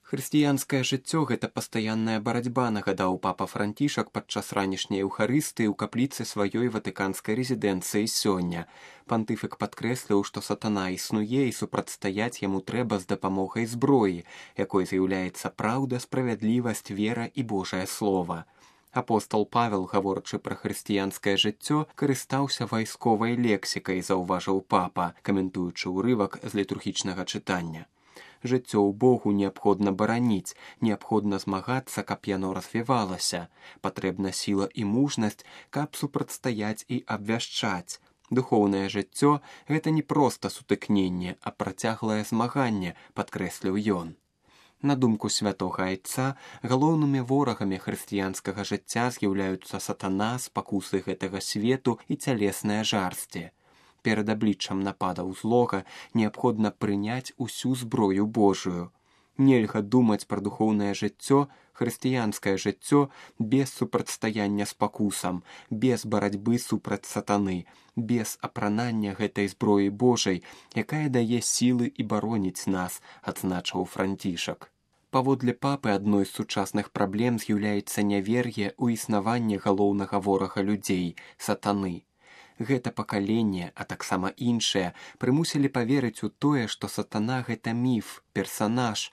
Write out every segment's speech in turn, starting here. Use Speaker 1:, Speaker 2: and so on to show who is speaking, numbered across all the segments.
Speaker 1: Хрысціянскае жыццё – гэта пастаянная барацьба, нагадаў папа Францішак падчас ранішняй эўхарыстыі ў капліцы сваёй ватыканскай рэзідэнцыі сёння. Пантыфік падкрэсліў, што сатана існуе і супрацьстаяць яму трэба з дапамогай зброі, якой з'яўляецца праўда, справядлівасць, вера і Божае слова. Апостол Павел, гаворачы пра хрысціянскае жыццё, карыстаўся вайсковай лексікай, заўважыў папа, каментуючы ўрывак з літургічнага чытання. Жыццё ў Богу неабходна бараніць, неабходна змагацца, каб яно развівалася. Патрэбна сіла і мужнасць, каб супрацьстаяць і абвяшчаць. Духоўнае жыццё – гэта не проста сутыкненне, а працяглае змаганне, падкрэсліў ён. На думку святога айца, галоўнымі ворагамі хрысціянскага жыцця з'яўляюцца сатана, спакусы гэтага свету і цялесныя жарсці. Перад абліччам нападаў злога неабходна прыняць усю зброю Божую. Нельга думаць пра духоўнае жыццё, хрысціянскае жыццё без супрацьстаяння спакусам, без барацьбы супраць сатаны, без апранання гэтай зброі Божай, якая дае сілы і бароніць нас, адзначыў Францішак. Паводле папы адной з сучасных праблем з'яўляецца нявер'е ў існаванне галоўнага ворага людзей – сатаны. Гэта пакаленне, а таксама іншыя, прымусілі паверыць у тое, што сатана – гэта міф, персанаж,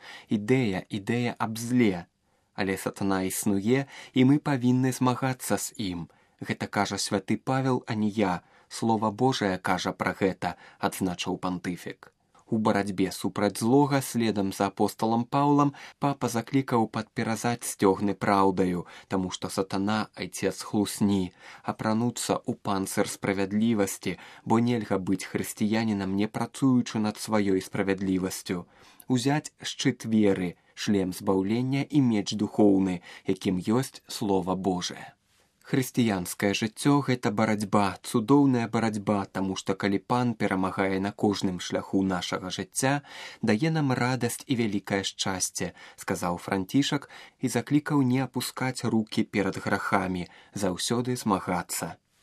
Speaker 1: ідэя аб зле. Але сатана існуе, і мы павінны змагацца з ім. Гэта кажа святы Павел, а не я. Слова Божае кажа пра гэта, адзначыў пантыфік. У барацьбе супраць злога, следам за апосталам Паўлам, папа заклікаў падперазаць сцёгны праўдаю, таму што сатана – айцец хлусні, апрануцца ў панцыр справядлівасці, бо нельга быць хрысціянінам, не працуючы над сваёй справядлівасцю. Узяць шчыт веры, шлем збаўлення і меч духоўны, якім ёсць Слова Божае. Хрысціянскае жыццё – гэта барацьба, цудоўная барацьба, таму што калі Пан перамагае на кожным шляху нашага жыцця, дае нам радасць і вялікае шчасце, сказаў Францішак і заклікаў не апускаць рукі перад грахамі, заўсёды змагацца.